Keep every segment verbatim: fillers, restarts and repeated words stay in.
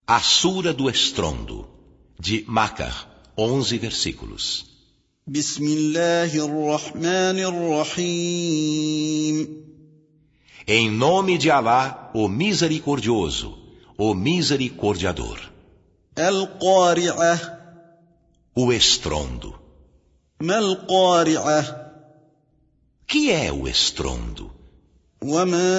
A Sura do Estrondo, de Makkah, onze versículos. Bismillahirrahmanirrahim. Em nome de Alá, o Misericordioso, o Misericordiador. Al-Qari'ah. O estrondo. Mal-Qari'ah. Que é o estrondo? وَمَا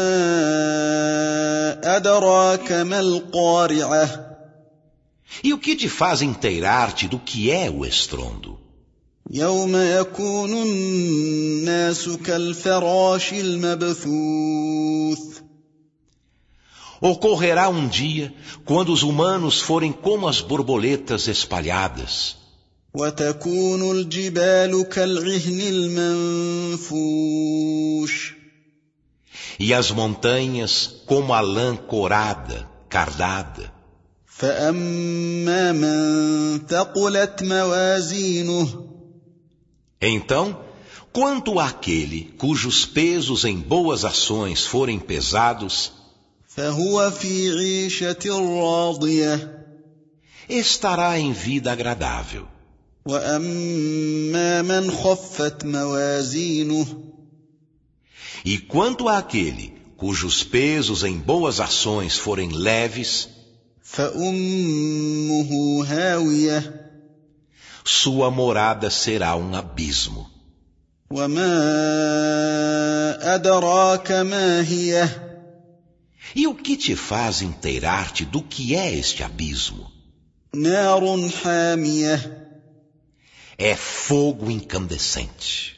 أَدْرَاكَ مَا الْقَارِعَةُ. E o que te faz inteirar-te do que é o estrondo? يَوْمَ يَكُونُ النَّاسُ كَالْفَرَاشِ الْمَبْثُوثِ. Ocorrerá um dia quando os humanos forem como as borboletas espalhadas. وَتَكُونُ الْجِبَالُ كَالْعِهْنِ الْمَنفُوشِ. E as montanhas como a lã corada, cardada. فَأَمَّا مَنْ ثَقُلَتْ مَوَازِينُهُ. Então, quanto àquele cujos pesos em boas ações forem pesados, فَهُوَ فِي عِيشَةٍ رَاضِيَةٍ. estará em vida agradável. وَأَمَّا مَنْ خَفَّتْ مَوَازِينُهُ. E quanto àquele cujos pesos em boas ações forem leves, فَأُمُّهُ هَاوِيَةٌ. sua morada será um abismo. وَمَا أَدْرَاكَ مَا هِيَهْ. E o que te faz inteirar-te do que é este abismo? نَارٌ حَامِيَةٌ. É fogo incandescente.